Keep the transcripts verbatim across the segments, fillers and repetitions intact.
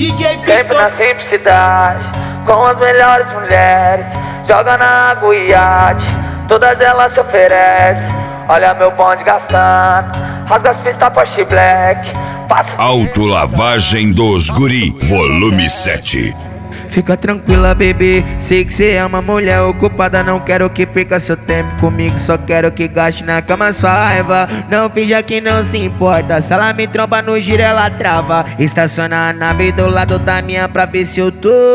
D J Sempre na simplicidade, com as melhores mulheres. Joga na água e iate, todas elas se oferecem. Olha meu bonde gastando, rasga as pistas Porsche Black. Passa... Autolavagem dos Guri, volume sete. Fica tranquila, bebê, sei que cê é uma mulher ocupada. Não quero que perca seu tempo comigo, só quero que gaste na cama sua raiva. Não finja que não se importa, se ela me tromba no giro ela trava. Estaciona a nave do lado da minha pra ver se eu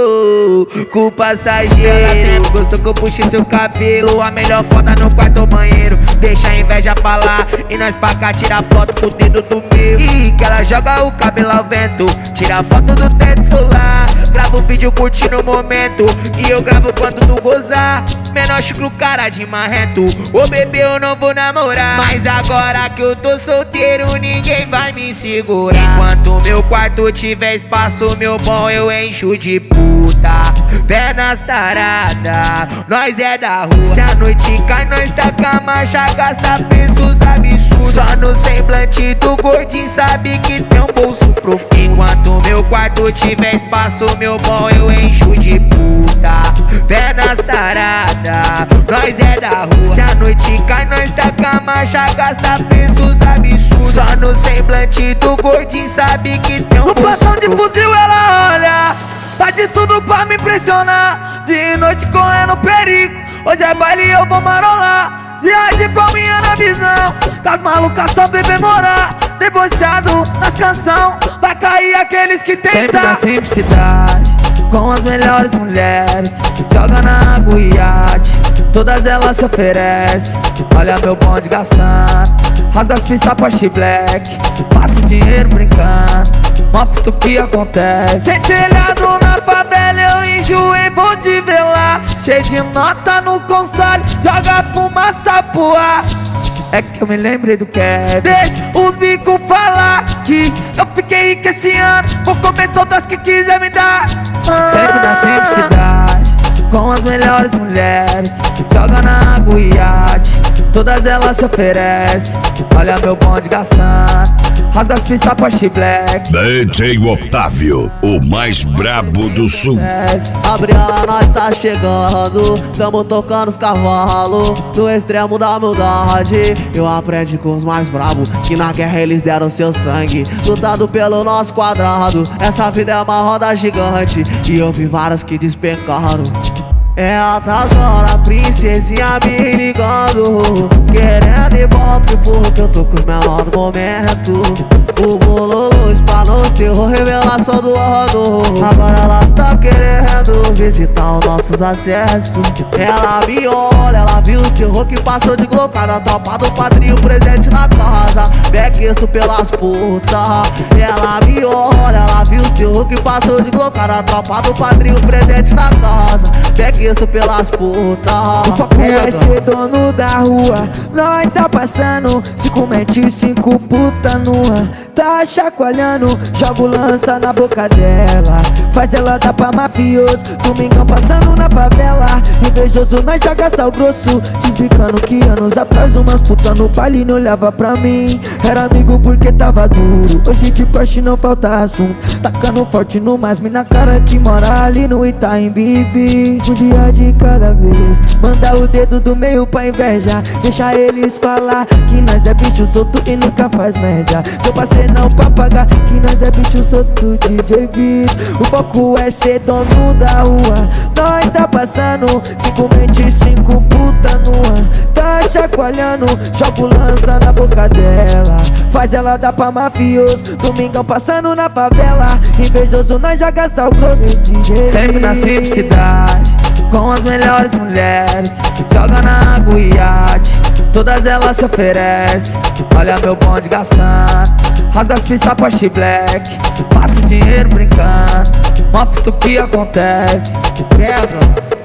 tô com o passageiro. Ela sempre gostou que eu puxe seu cabelo, a melhor foda no quarto ou banheiro. Deixa a inveja pra lá e nós pra cá tira foto com o dedo do meu. E que ela joga o cabelo ao vento, tira foto do teto solar. Grava o vídeo curtindo o momento e eu gravo quando tu gozar. Menor chucro, cara de marrento. Ô bebê, eu não vou namorar, mas agora que eu tô solteiro ninguém vai me segurar. Enquanto meu quarto tiver espaço, meu bom, eu encho de puta. Pernas tarada, nós é da rua. Se a noite cai, nós taca a marcha, gasta preços absurdos. Só no semblante do gordinho sabe que tem um bolso profundo. Enquanto meu quarto tiver espaço, meu bom, eu encho de puta. Pernas tarada, nós é da rua. Se a noite cai, nós taca a marcha, gasta preços absurdos. Só no semblante do gordinho sabe que tem um no bolso plantão de profundo. fuzil ela olha, tá de tudo pra me impressionar. De noite correndo perigo, hoje é baile e eu vou marolar. Dia de palminha na visão, das malucas só bebê morar. Debochado nas canção, vai cair aqueles que tentam. Sempre na simplicidade, com as melhores mulheres. Joga na água e iate, todas elas se oferecem. Olha meu bonde gastando, rasga as pistas Porsche Black. Passa o dinheiro brincando, mostra o que acontece. Sem telhado na favela eu enjoei, vou te ver lá. Cheio de nota no console, joga fumaça pro ar. É que eu me lembrei do Kevin. Deixa os bicos falar que eu fiquei rico esse ano. Vou comer todas que quiser me dar. ah. Sempre na simplicidade, com as melhores mulheres. Joga na água e iate, todas elas se oferecem. Olha meu bonde gastando, rasga as pistas Porsche Black. D J Otávio, o mais brabo do sul. Gabriela, nós tá chegando, tamo tocando os cavalos. No extremo da humildade, eu aprendi com os mais bravos, que na guerra eles deram seu sangue, lutado pelo nosso quadrado. Essa vida é uma roda gigante e eu vi várias que despencaram. É altas horas, princesinha me ligando, querendo ibope porque eu tô com os menores do momento. O bololô espalhou os terror, revelação do ano. Agora elas tão querendo visitar os nossos acessos. Ela me olha, ela viu os terror que passou de glocada. Tropa do padrinho presente na casa, bequisto pelas putas. Ela me olha, ela viu os terror que passou de glocada. Tropa do padrinho presente na casa, bequisto pelas putas. O foco é ser dono da rua, nós tá passando cinco mete e cinco puta nua. Tá chacoalhando, jogo lança na boca dela, faz ela dar pra mafioso. Domingão passando na favela, invejoso nós joga sal grosso. Desbicando que anos atrás umas puta no baile não olhava pra mim. Era amigo porque tava duro, hoje de Porsche não falta assunto. Tacando forte no mais mina cara que mora ali no Itaim Bibi. Um dia de cada vez, manda o dedo do meio pra inveja. Deixa eles falar que nós é bicho solto e nunca faz média. Teu parceiro não pra pagar, que nós é bicho solto, D J Viz. O foco é ser dono da rua, nós tá passando cinco mente e cinco puta nua. Tá chacoalhando, jogo lança na boca dela, faz ela dar pra mafioso. Domingão passando na favela, invejoso nós joga sal grosso, D J Viz. Sempre na simplicidade, com as melhores mulheres. Joga na água e iate, todas elas se oferecem. Olha meu bonde gastando, rasga as pistas Porsche Black. Passa o dinheiro brincando, mostra o que acontece. Pega.